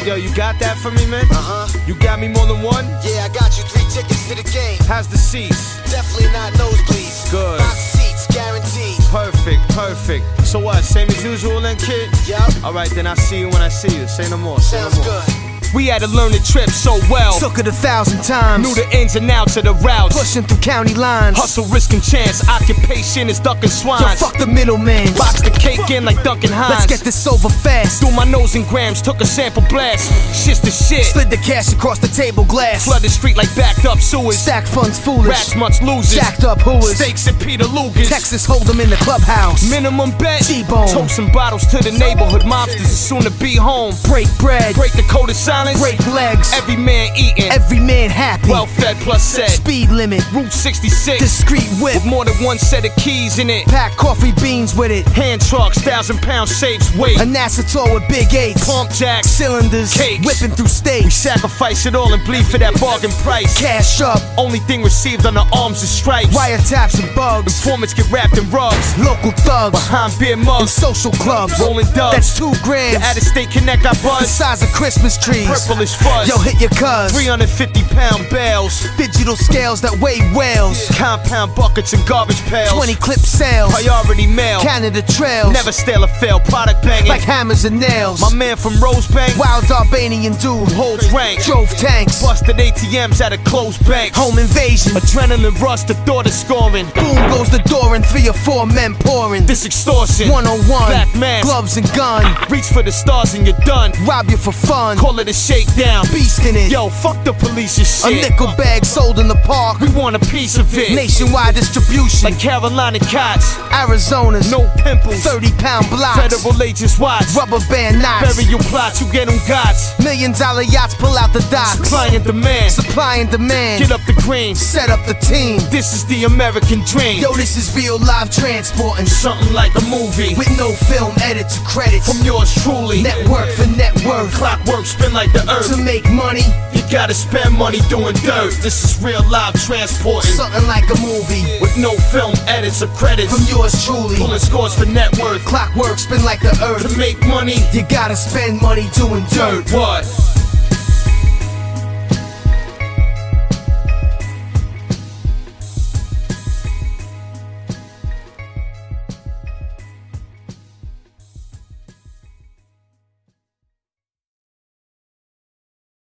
Yo, you got that for me, man? You got me more than one? Yeah, I got you 3 tickets to the game. How's the seats? Definitely not nosebleeds. Good. Box seats, guaranteed. Perfect, perfect. So what, same as usual then, kid? Yup. Alright, then I'll see you when I see you. Say no more, say no Sounds more. good. We had to learn the trip so well. Took it 1,000 times. Knew the ins and outs of the routes. Pushing through county lines. Hustle, risk, and chance. Occupation is ducking swines. Yo, fuck the middleman. Box the cake in like Duncan Hines. Let's get this over fast. Threw my nose in grams, took a sample blast. Shit's the shit. Slid the cash across the table glass. Flood the street like backed up sewers. Stack funds foolish. Rats much losers. Jacked up hooers. Steaks and Peter Luger's. Texas Hold'em in the clubhouse. Minimum bet. T-bone. Toast some bottles to the neighborhood mobsters is soon to be home. Break bread. Break the code of silence. Break legs. Every man eating. Every man happy. Well fed plus said. Speed limit. Route 66. Discreet whip. With more than one set of keys in it. Pack coffee beans with it. Hand trucks, 1,000-pound safes, weight. A NASA tour with big eights. Pump jacks, Cylinders. cakes. Whipping through We states. sacrifice it all and bleed for that bargain price. Cash up. Only thing received on the arms is stripes. Wiretaps and bugs. Informants get wrapped in rugs. Local thugs. Behind beer And mugs. social clubs. Rolling dubs. That's 2 grams. The out-of-state connect got The buzz. size of Christmas trees. Purplish fuzz. Yo, hit your cuz. 350-pound bales. Digital scales that weigh whales. Compound buckets and garbage pails. 20 clip sales. Priority mail. Canada trails. Never stale or fail. Product banging. Like hammers and nails. My man from Rosebank. Wild Albanian dude. Holds rank. Drove tanks. Busted ATMs at a closed bank. Home invasion. Adrenaline rush, the thought is scoring. Boom goes the door and 3 or 4 men pouring. This extortion. 101. Black mask. Gloves and gun. Reach for the stars and you're done. Rob you for fun. Call it a shakedown. Beast in it. Yo, fuck the police and A shit. nickel bag sold in the park. We want a piece of it. Nationwide distribution. Like Carolina Cots. Arizona's. No pimples. 30-pound blocks. Federal agents watch. Rubber band knots. Burial plots, you get them gots. $1,000,000 yachts pull out the docks. Supply and demand. Supply and demand. Get up the green. Set up the team. This is the American dream. Yo, this is real live transporting. Something like a movie. With no film edit to credits. From yours truly. Network for net worth. Clockwork spin like the earth. To make money. You gotta spend money doing dirt. This is real live transporting. Something like a movie. With no film edits or credits. From yours truly. Pulling scores for net worth. Clockwork spin like the earth. To make money. You gotta spend money doing dirt. What?